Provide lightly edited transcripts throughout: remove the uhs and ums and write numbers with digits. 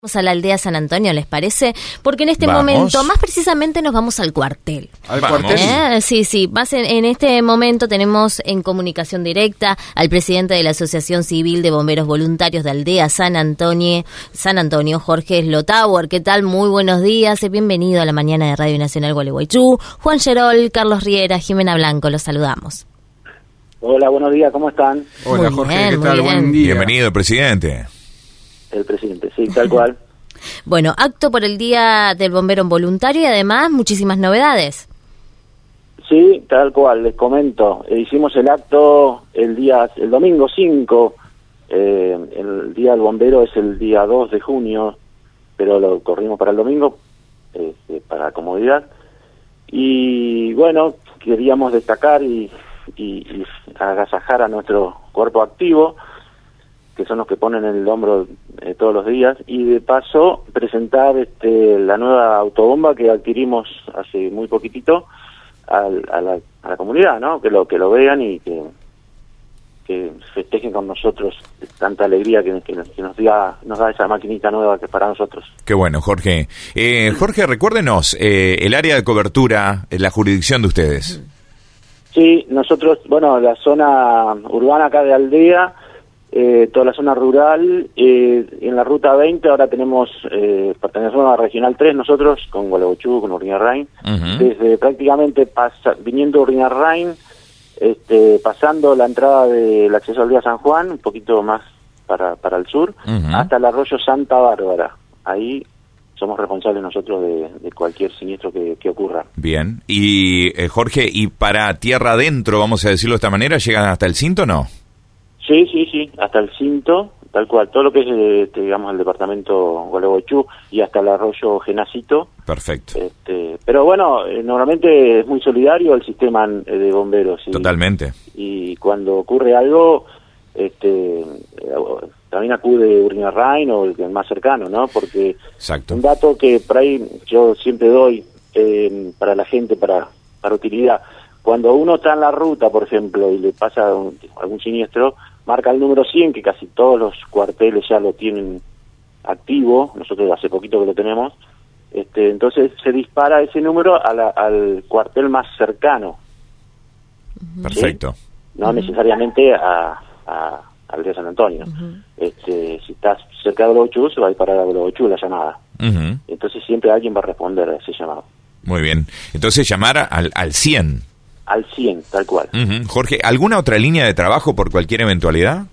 Vamos a la aldea San Antonio, ¿les parece? Porque en este Vamos. momento, más precisamente, nos vamos al cuartel. ¿Al cuartel? Sí. Más en este momento tenemos en comunicación directa al presidente de la Asociación Civil de Bomberos Voluntarios de Aldea San Antonio, Jorge Slotauer. ¿Qué tal? Muy buenos días. Bienvenido a la mañana de Radio Nacional Gualeguaychú. Juan Gerol, Carlos Riera, Jimena Blanco, los saludamos. Hola, buenos días, ¿cómo están? Hola, Muy Jorge, bien, ¿qué muy tal? bien. Buen día. Bienvenido, presidente. El presidente, sí, tal cual. Bueno, acto por el Día del Bombero Voluntario y además muchísimas novedades. Sí, tal cual, les comento. Hicimos el acto el domingo 5, el Día del Bombero es el día 2 de junio, pero lo corrimos para el domingo, para comodidad. Y bueno, queríamos destacar y agasajar a nuestro cuerpo activo, que son los que ponen en el hombro todos los días, y de paso presentar la nueva autobomba que adquirimos hace muy poquitito a la comunidad, ¿no? Que lo vean y que festejen con nosotros tanta alegría que nos da esa maquinita nueva que para nosotros. Qué bueno, Jorge. Jorge, recuérdenos el área de cobertura, la jurisdicción de ustedes. Sí, nosotros, bueno, la zona urbana acá de Aldea, toda la zona rural, en la ruta 20 ahora pertenecemos a la regional 3 nosotros, con Gualeguaychú, con Urniarrain, desde prácticamente viniendo Urniarrain, pasando la entrada del acceso al Aldea San Juan, un poquito más para el sur, hasta el arroyo Santa Bárbara. Ahí somos responsables nosotros de cualquier siniestro que ocurra. Bien. Y Jorge, ¿y para tierra adentro, vamos a decirlo de esta manera, llegan hasta el cinto o no? Sí, hasta el cinto, tal cual, todo lo que es, digamos, el departamento Gualeguaychú y hasta el arroyo Genacito. Perfecto. Pero bueno, normalmente es muy solidario el sistema de bomberos. Totalmente. Y cuando ocurre algo, también acude Urniarrain o el más cercano, ¿no? Porque Exacto. un dato que por ahí yo siempre doy para la gente, para utilidad. Cuando uno está en la ruta, por ejemplo, y le pasa algún siniestro, marca el número 100, que casi todos los cuarteles ya lo tienen activo, nosotros hace poquito que lo tenemos, entonces se dispara ese número al cuartel más cercano. Perfecto. ¿Sí? No necesariamente al Aldea San Antonio. Si estás cerca de Gualeguaychú, se va a disparar a Gualeguaychú la llamada. Entonces siempre alguien va a responder a ese llamado. Muy bien. Entonces llamar al 100. Al 100, tal cual. Jorge, ¿alguna otra línea de trabajo por cualquier eventualidad?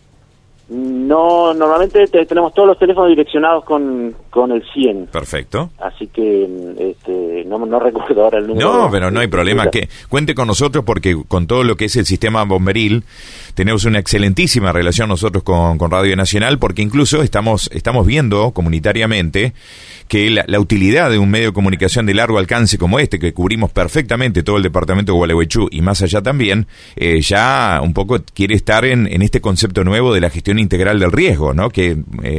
No, normalmente tenemos todos los teléfonos direccionados con el 100. Perfecto. Así que no recuerdo ahora el número. No, pero no hay problema. Que cuente con nosotros porque con todo lo que es el sistema bomberil tenemos una excelentísima relación nosotros con Radio Nacional, porque incluso estamos viendo comunitariamente que la utilidad de un medio de comunicación de largo alcance como que cubrimos perfectamente todo el departamento de Gualeguaychú y más allá también, ya un poco quiere estar en este concepto nuevo de la gestión integral del riesgo, ¿no? Que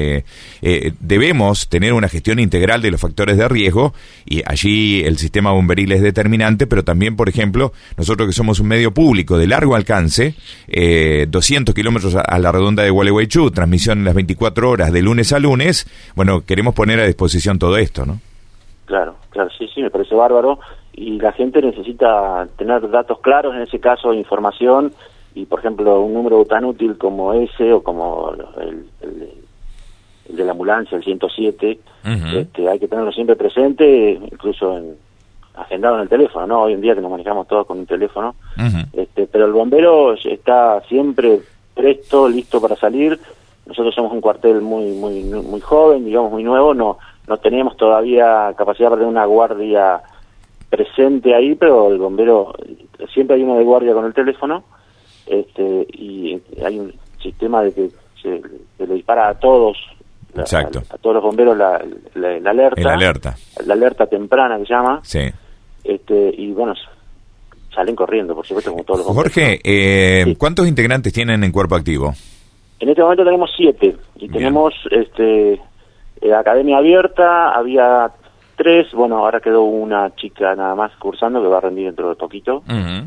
debemos tener una gestión integral de los factores de riesgo y allí el sistema bomberil es determinante, pero también, por ejemplo, nosotros que somos un medio público de largo alcance, 200 kilómetros a la redonda de Gualeguaychú, transmisión en las 24 horas de lunes a lunes, bueno, queremos poner a disposición todo esto, ¿no? Claro, sí, me parece bárbaro y la gente necesita tener datos claros, en ese caso información, y por ejemplo un número tan útil como ese o como el de la ambulancia, el 107, hay que tenerlo siempre presente, incluso agendado en el teléfono, ¿no? Hoy en día que nos manejamos todos con un teléfono, pero el bombero está siempre presto, listo para salir. Nosotros somos un cuartel muy joven, digamos muy nuevo, no teníamos todavía capacidad para tener una guardia presente ahí, pero el bombero, siempre hay uno de guardia con el teléfono, y hay un sistema de que se le dispara a todos, Exacto. a todos los bomberos la alerta. El alerta. La alerta temprana que llama. Sí. Y bueno, salen corriendo, por supuesto, como todos los bomberos. Jorge, Sí. ¿cuántos integrantes tienen en cuerpo activo? En este momento tenemos 7 y tenemos academia abierta, había 3, bueno, ahora quedó una chica nada más cursando que va a rendir dentro de poquito.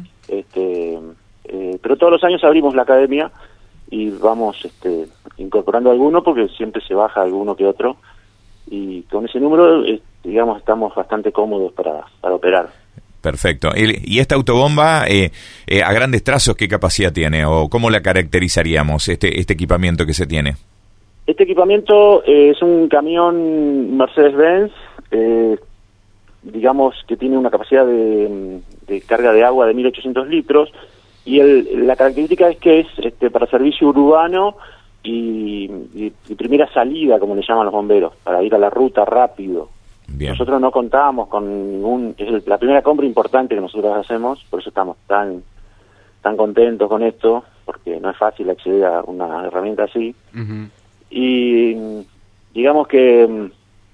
Pero todos los años abrimos la academia y vamos incorporando alguno porque siempre se baja alguno que otro y con ese número, digamos, estamos bastante cómodos para operar. Perfecto. ¿Y esta autobomba, a grandes trazos, qué capacidad tiene o cómo la caracterizaríamos, este equipamiento que se tiene? Este equipamiento es un camión Mercedes-Benz, digamos que tiene una capacidad de carga de agua de 1.800 litros, y la característica es que es para servicio urbano y primera salida, como le llaman los bomberos, para ir a la ruta rápido. Bien. Nosotros no contábamos con ningún... Es la primera compra importante que nosotros hacemos, por eso estamos tan contentos con esto, porque no es fácil acceder a una herramienta así. Uh-huh. Y digamos que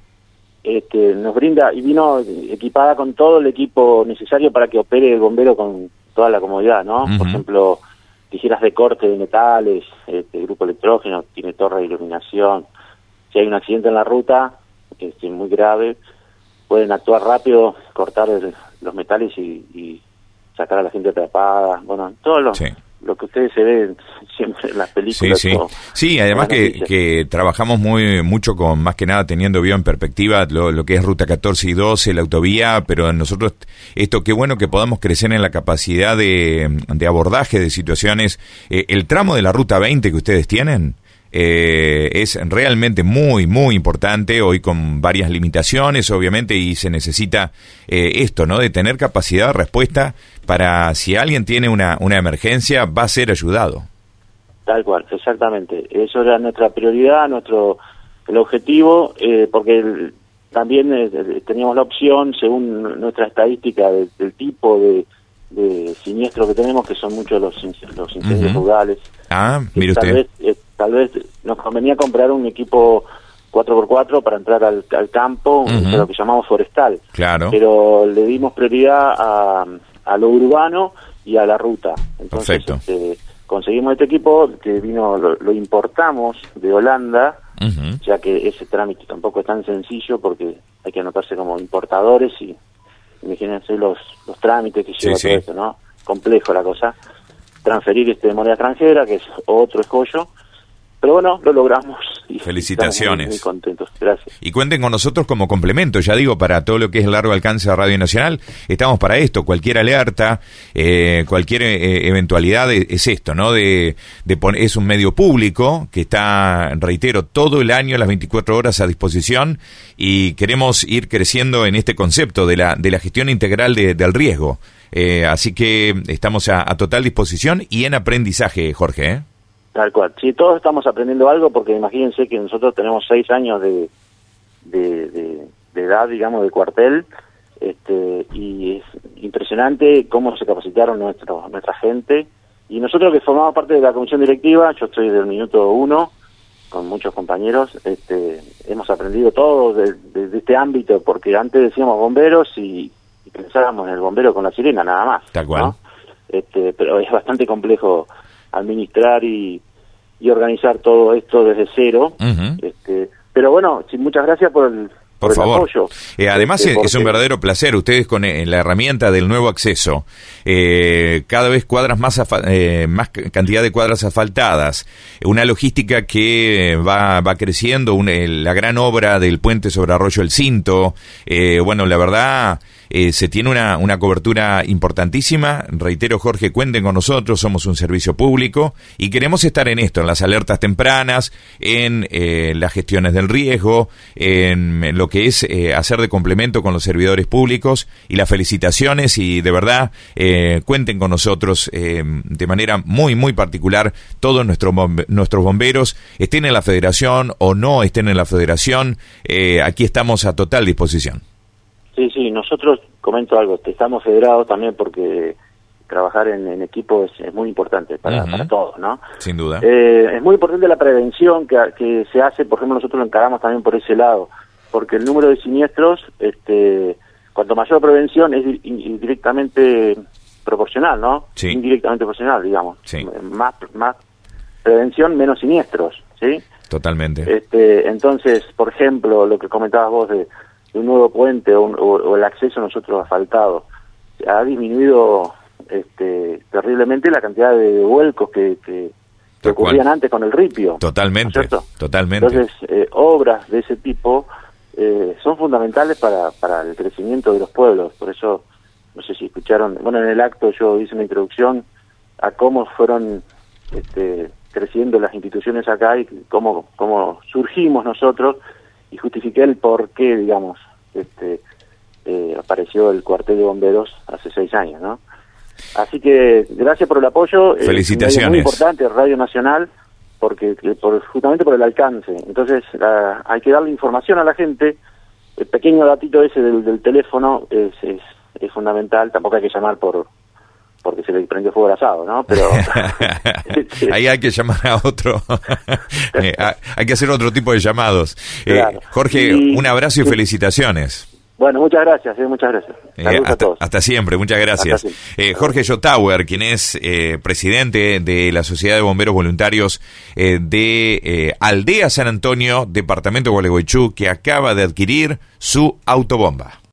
nos brinda, y vino equipada con todo el equipo necesario para que opere el bombero con toda la comodidad, ¿no? Uh-huh. Por ejemplo, tijeras de corte de metales, grupo electrógeno, tiene torre de iluminación. Si hay un accidente en la ruta, muy grave, pueden actuar rápido, cortar los metales y sacar a la gente atrapada. Bueno, todo lo que ustedes se ven siempre en las películas. Sí, además que trabajamos mucho con, más que nada, teniendo bien en perspectiva lo que es Ruta 14 y 12, la autovía, pero nosotros, qué bueno que podamos crecer en la capacidad de abordaje de situaciones. El tramo de la Ruta 20 que ustedes tienen es realmente muy, muy importante, hoy con varias limitaciones, obviamente, y se necesita esto, ¿no? De tener capacidad de respuesta para si alguien tiene una emergencia, va a ser ayudado. Tal cual, exactamente. Eso era nuestra prioridad, el objetivo, porque también teníamos la opción, según nuestra estadística, del tipo de siniestros que tenemos, que son muchos los incendios rurales. Mire usted. Tal vez nos convenía comprar un equipo 4x4 para entrar al campo, lo que llamamos forestal. Claro. Pero le dimos prioridad a lo urbano y a la ruta. Entonces, conseguimos este equipo que lo importamos de Holanda, ya que ese trámite tampoco es tan sencillo porque hay que anotarse como importadores y imagínense los trámites que lleva todo esto, ¿no? Complejo la cosa. Transferir de moneda extranjera, que es otro escollo. Pero bueno, lo logramos. Y felicitaciones. Muy contentos, gracias. Y cuenten con nosotros como complemento, ya digo, para todo lo que es el largo alcance de Radio Nacional. Estamos para esto, cualquier alerta, cualquier eventualidad es esto, ¿no? Es un medio público que está, reitero, todo el año, las 24 horas a disposición, y queremos ir creciendo en este concepto de la gestión integral del riesgo. Así que estamos a total disposición y en aprendizaje, Jorge, Tal cual. Sí, todos estamos aprendiendo algo, porque imagínense que nosotros tenemos 6 años de edad, digamos, de cuartel, y es impresionante cómo se capacitaron nuestra gente, y nosotros que formamos parte de la comisión directiva, yo estoy desde el minuto 1 con muchos compañeros, hemos aprendido todo de este ámbito, porque antes decíamos bomberos y pensábamos en el bombero con la sirena nada más, tal cual, ¿no? Pero es bastante complejo administrar y organizar todo esto desde cero. Pero bueno, muchas gracias por el apoyo. Además es un verdadero placer, ustedes con la herramienta del nuevo acceso, cada vez cuadras más cantidad de cuadras asfaltadas, una logística que va creciendo, la gran obra del puente sobre Arroyo El Cinto, bueno, la verdad, se tiene una cobertura importantísima. Reitero, Jorge, cuenten con nosotros, somos un servicio público y queremos estar en esto, en las alertas tempranas, en las gestiones del riesgo, en lo que es hacer de complemento con los servidores públicos, y las felicitaciones, y de verdad cuenten con nosotros de manera muy, muy particular. Todos nuestros bomberos, estén en la federación o no estén en la federación, aquí estamos a total disposición. Sí, nosotros, comento algo, estamos federados también porque trabajar en equipo es muy importante para todos, ¿no? Sin duda. Es muy importante la prevención que se hace, por ejemplo, nosotros lo encaramos también por ese lado, porque el número de siniestros, cuanto mayor prevención, es directamente proporcional, ¿no? Sí. Indirectamente proporcional, digamos. Sí. Más prevención, menos siniestros, ¿sí? Totalmente. Entonces, por ejemplo, lo que comentabas vos de un nuevo puente o el acceso nosotros asfaltado, ha disminuido terriblemente la cantidad de vuelcos que ocurrían antes con el ripio. Totalmente, ¿no es cierto? totalmente. Entonces, obras de ese tipo son fundamentales para el crecimiento de los pueblos. Por eso, no sé si escucharon, bueno, en el acto yo hice una introducción a cómo fueron creciendo las instituciones acá y cómo surgimos nosotros, y justifiqué el por qué, digamos, apareció el cuartel de bomberos hace 6 años, ¿no? Así que gracias por el apoyo. Felicitaciones. Es muy importante Radio Nacional, porque justamente por el alcance. Entonces hay que darle información a la gente. El pequeño datito ese del teléfono es fundamental. Tampoco hay que llamar porque se le prendió fuego al asado, ¿no? Pero ahí hay que llamar a otro. Hay que hacer otro tipo de llamados. Claro. Jorge, un abrazo y felicitaciones. Bueno, muchas gracias, muchas gracias. Saludos a todos. Hasta siempre, muchas gracias. Jorge Jottauer, quien es presidente de la Sociedad de Bomberos Voluntarios de Aldea San Antonio, departamento de Gualeguaychú, que acaba de adquirir su autobomba.